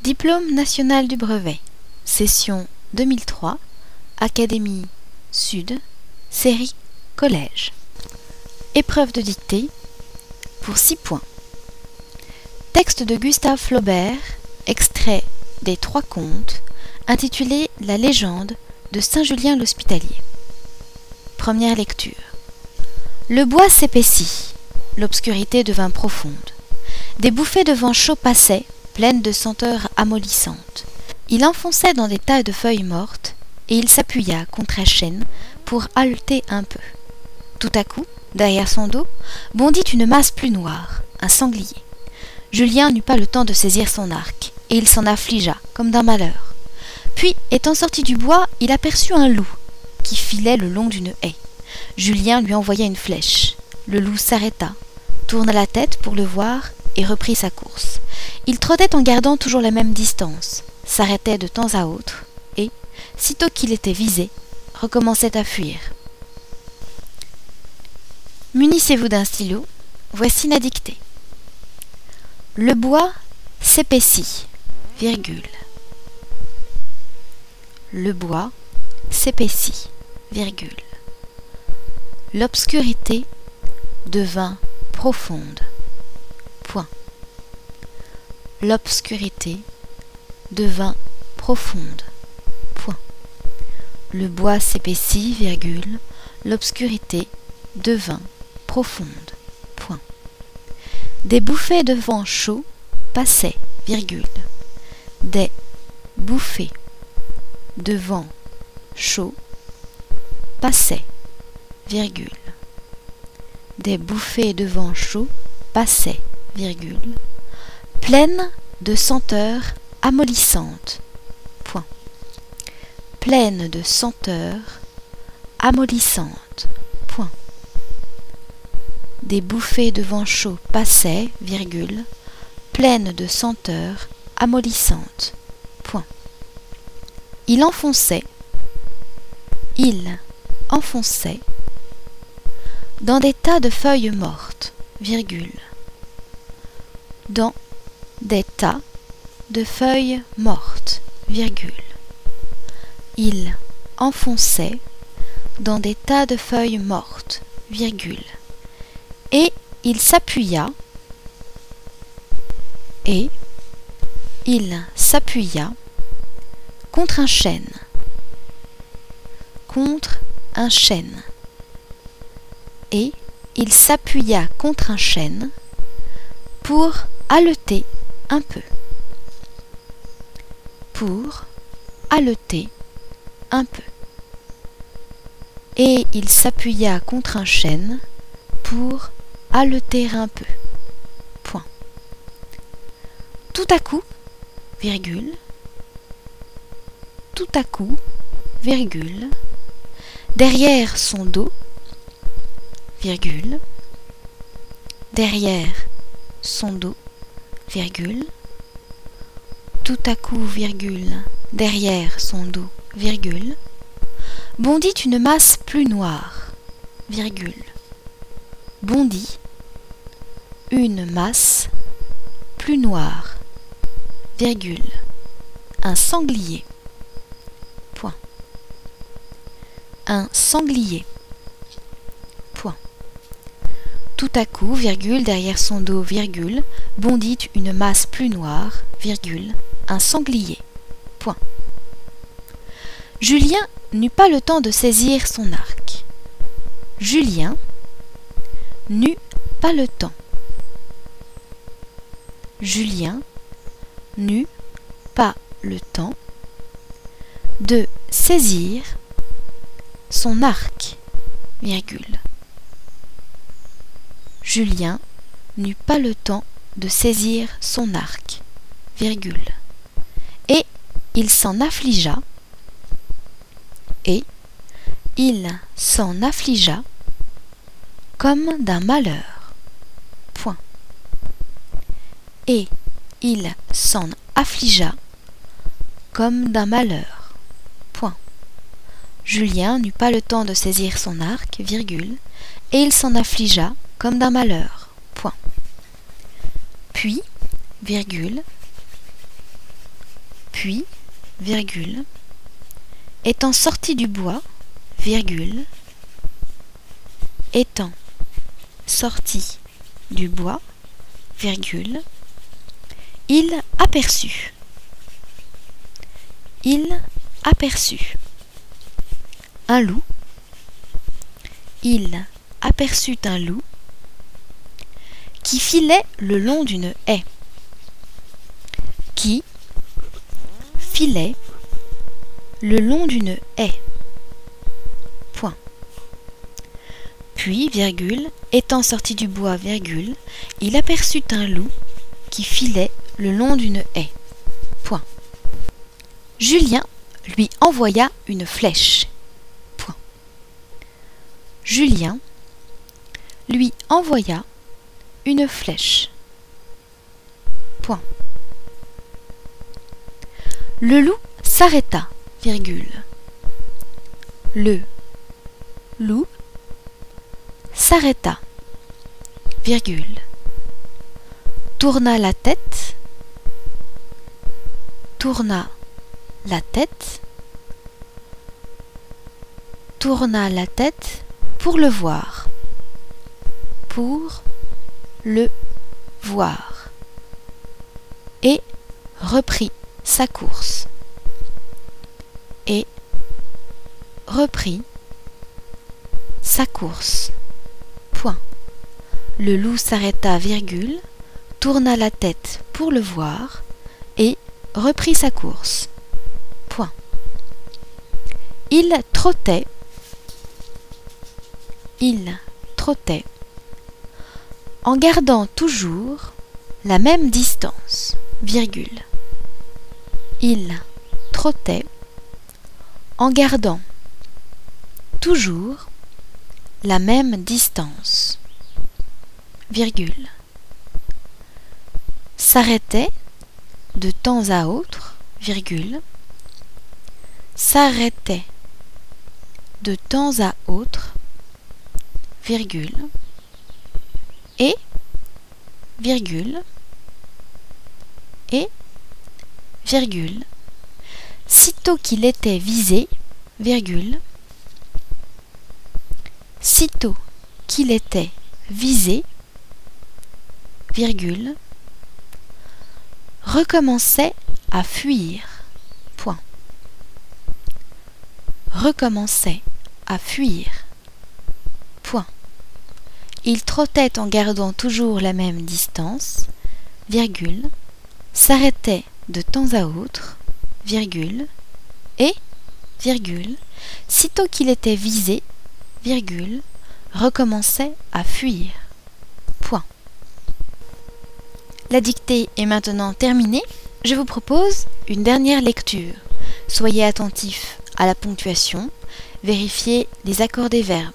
Diplôme national du brevet, session 2003, Académie Sud, série Collège. Épreuve de dictée pour 6 points. Texte de Gustave Flaubert, extrait des 3 contes, intitulé La légende de Saint-Julien l'Hospitalier. Première lecture. Le bois s'épaissit, l'obscurité devint profonde. Des bouffées de vent chaud passaient, pleines de senteurs amollissantes. Il enfonçait dans des tas de feuilles mortes, et il s'appuya contre un chêne pour haleter un peu. Tout à coup, derrière son dos, bondit une masse plus noire, un sanglier. Julien n'eut pas le temps de saisir son arc, et il s'en affligea, comme d'un malheur. Puis, étant sorti du bois, il aperçut un loup, qui filait le long d'une haie. Julien lui envoya une flèche. Le loup s'arrêta, tourna la tête pour le voir, et reprit sa course. Il trottait en gardant toujours la même distance, s'arrêtait de temps à autre, et, sitôt qu'il était visé, recommençait à fuir. Munissez-vous d'un stylo, voici la dictée. Le bois s'épaissit, virgule. Le bois s'épaissit, virgule. L'obscurité devint profonde, point. L'obscurité devint profonde, point. Le bois s'épaissit, virgule. L'obscurité devint profonde, point. Des bouffées de vent chaud passaient, virgule. Des bouffées de vent chaud passaient, virgule. Des bouffées de vent chaud passaient, virgule. Pleines de senteurs amollissantes, point. Pleines de senteurs amollissantes, point. Des bouffées de vent chaud passaient, virgule. Pleines de senteurs amollissantes, point. Il enfonçait dans des tas de feuilles mortes, virgule. Dans des tas de feuilles mortes, virgule. Il enfonçait dans des tas de feuilles mortes, virgule. Et il s'appuya contre un chêne, et il s'appuya contre un chêne pour haleter un peu, et il s'appuya contre un chêne pour haleter un peu, point. Tout à coup, virgule, derrière son dos, virgule, derrière son dos, virgule, tout à coup, virgule, derrière son dos, virgule, bondit une masse plus noire, virgule, bondit une masse plus noire, virgule, un sanglier, point. Un sanglier, point. Tout à coup, virgule, derrière son dos, virgule, bondit une masse plus noire, virgule, un sanglier, point. Julien n'eut pas le temps de saisir son arc. Julien n'eut pas le temps. Julien n'eut pas le temps de saisir son arc, virgule. Julien n'eut pas le temps de saisir son arc, virgule. Et il s'en affligea, comme d'un malheur, point. Et il s'en affligea comme d'un malheur, point. Julien n'eut pas le temps de saisir son arc, virgule, et il s'en affligea comme d'un malheur, point. Puis, virgule, puis, virgule, étant sorti du bois, virgule, étant sorti du bois, virgule, il aperçut un loup. Il aperçut un loup qui filait le long d'une haie. Qui filait le long d'une haie. Point. Puis, virgule, étant sorti du bois, virgule, il aperçut un loup qui filait le long d'une haie. Point. Julien lui envoya une flèche. Point. Julien lui envoya une flèche. Point. Le loup s'arrêta, virgule. Le loup s'arrêta, virgule. Tourna la tête, tourna la tête, tourna la tête pour le voir, pour le voir, et reprit sa course, et reprit sa course. Point. Le loup s'arrêta, virgule, tourna la tête pour le voir, et reprit sa course. Point. Il trottait, en gardant toujours la même distance, virgule. Il trottait en gardant toujours la même distance, virgule. S'arrêtait de temps à autre, virgule. S'arrêtait de temps à autre, virgule. Et, virgule. Et, virgule. Sitôt qu'il était visé, virgule. Sitôt qu'il était visé, virgule, recommençait à fuir. Point. Recommençait à fuir. Point. Il trottait en gardant toujours la même distance, virgule, s'arrêtait de temps à autre, virgule, et, virgule, sitôt qu'il était visé, virgule, recommençait à fuir. Point. La dictée est maintenant terminée. Je vous propose une dernière lecture. Soyez attentifs à la ponctuation. Vérifiez les accords des verbes.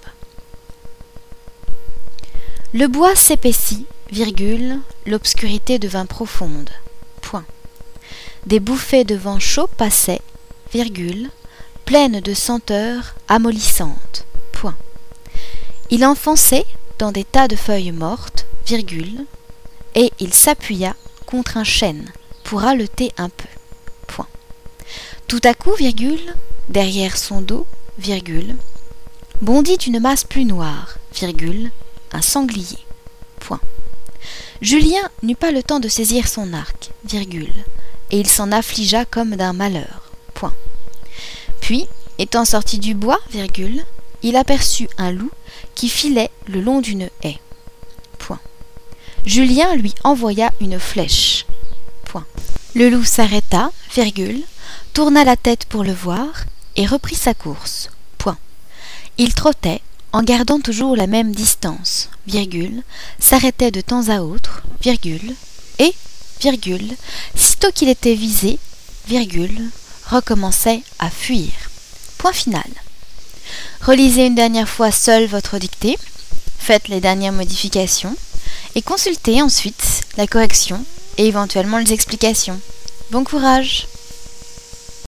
Le bois s'épaissit, virgule, l'obscurité devint profonde. Point. Des bouffées de vent chaud passaient, virgule, pleines de senteurs amollissantes. Point. Il enfonçait dans des tas de feuilles mortes, virgule, et il s'appuya contre un chêne pour haleter un peu. Point. Tout à coup, virgule, derrière son dos, virgule, bondit une masse plus noire, virgule, un sanglier. Point. Julien n'eut pas le temps de saisir son arc, virgule, et il s'en affligea comme d'un malheur. Point. Puis, étant sorti du bois, virgule, il aperçut un loup qui filait le long d'une haie. Point. Julien lui envoya une flèche. Point. Le loup s'arrêta, virgule, tourna la tête pour le voir et reprit sa course. Point. Il trottait en gardant toujours la même distance, virgule, s'arrêtait de temps à autre, virgule, et, virgule, sitôt qu'il était visé, virgule, recommençait à fuir. Point final. Relisez une dernière fois seul votre dictée, faites les dernières modifications et consultez ensuite la correction et éventuellement les explications. Bon courage!